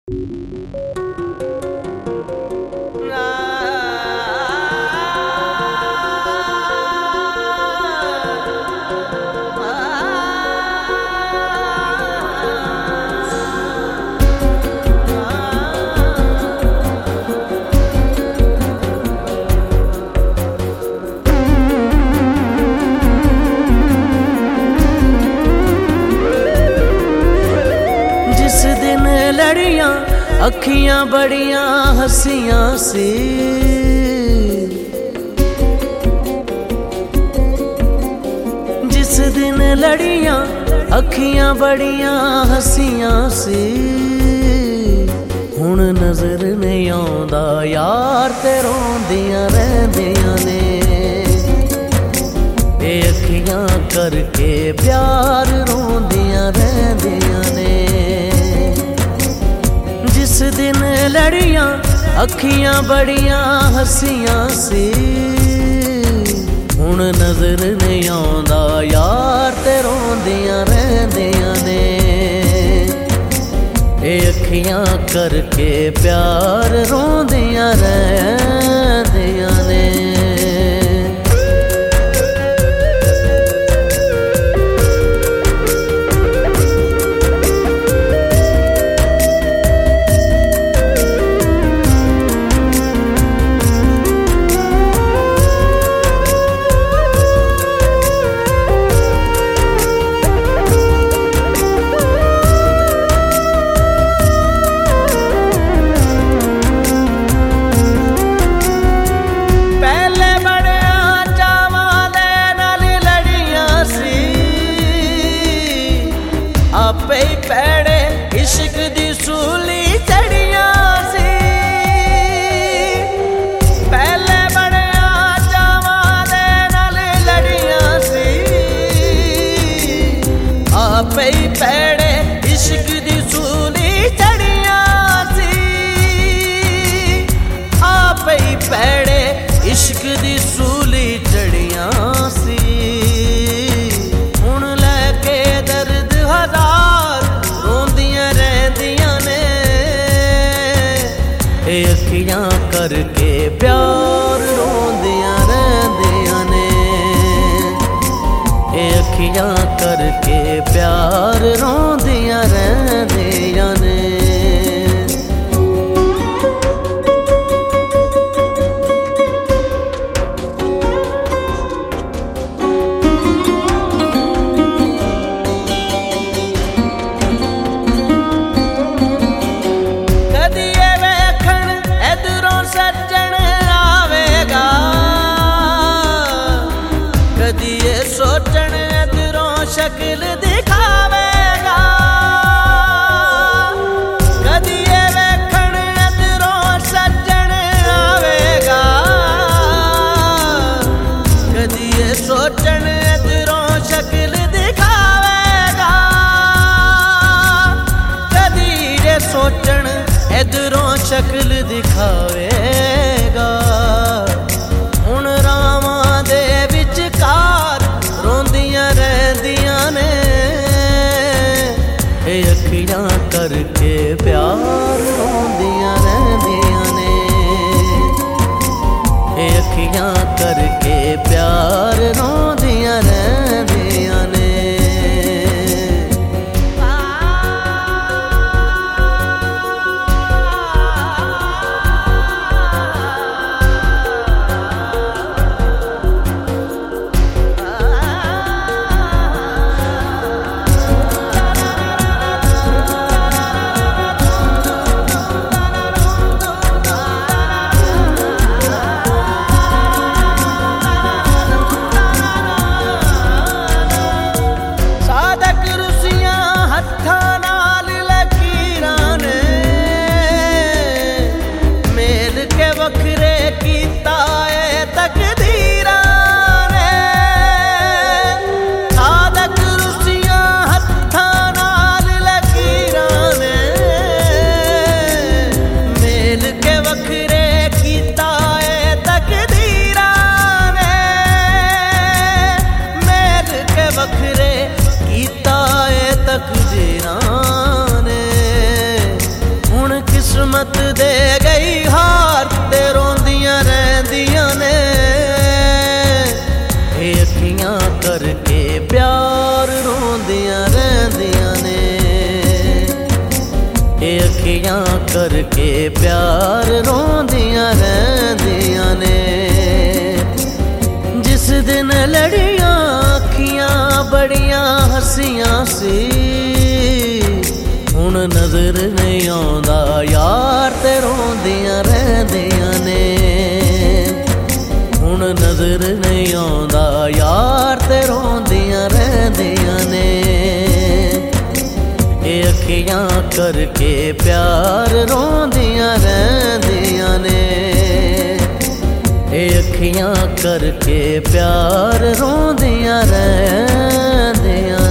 लड़ियां अखियां बड़ियां हंसियां सी, जिस दिन लड़ियां अखियां बड़ियां हंसियां सी। हुण नजर नहीं आउंदा यार ते रोंदियां रहिंदियां ने, ए अखियां करके प्यार रोंदियां रहिंदियां ने। जिस दिन लड़ियां अखियां बड़ियां हंसियां सी, हुण नजर नहीं आउंदा यार ते रोंदियां रहिंदियां ने, ए अखियां करके प्यार रोंदियां रहिंदियां ने। आपे ही पैड़े इश्क दी सूली चढ़ियां सी, पहले बड़िया चावां दे नाल लड़ियां सी। आपे ही पैड़े इश्क दी सूली चढ़ियां सी, आपे ही पैड़े इश्क दी सूली चढ़ियां सी। अखियां करके प्यार रोंदियां रहिंदियां ने, ए अखियां करके प्यार रोंदियां रहिंदियां ने। सोचन इधरों शक्ल दिखावेगा, कदी ये वेखण इधरों सज्जन आवेगा, कदी ये सोचन इधरों शक्ल दिखावेगा, कदी ये सोचन इधरों शक्ल दिखावेगा। हुण रावां दे विचकार रोंदियां रहिंदियां ने, ए अखियां करके प्यार रोंदियां रहिंदियां ने, ए अखियां करके प्यार रोंदियां रहिंदियां ने। वखरे कीता है तकदीरां ने, सादक रुसियां हत्थां नाल लकीरां ने, मेल के वखरे कीता है तकदीरां ने, मेल के वखरे कीता है तकदीरां ने। हुण किस्मत दे गई हार ते रोंदियां रहंदियां ने। ये अखियां करके प्यार रोंदियां रहंदियां ने। ये अखियां करके प्यार रोंदियां रहंदियां ने। जिस दिन लड़ियां अखियां बड़ियां हसियां सी, हुण नजर नहीं आउंदा यार ते रोंदियां रहंदियां ने। हुण नजर नहीं आउंदा यार ते रोंदियां रहंदियां ने। ये अखियां करके प्यार रोंदियां रहंदियां ने। ये अखियां करके प्यार रोंदियां रहंदियां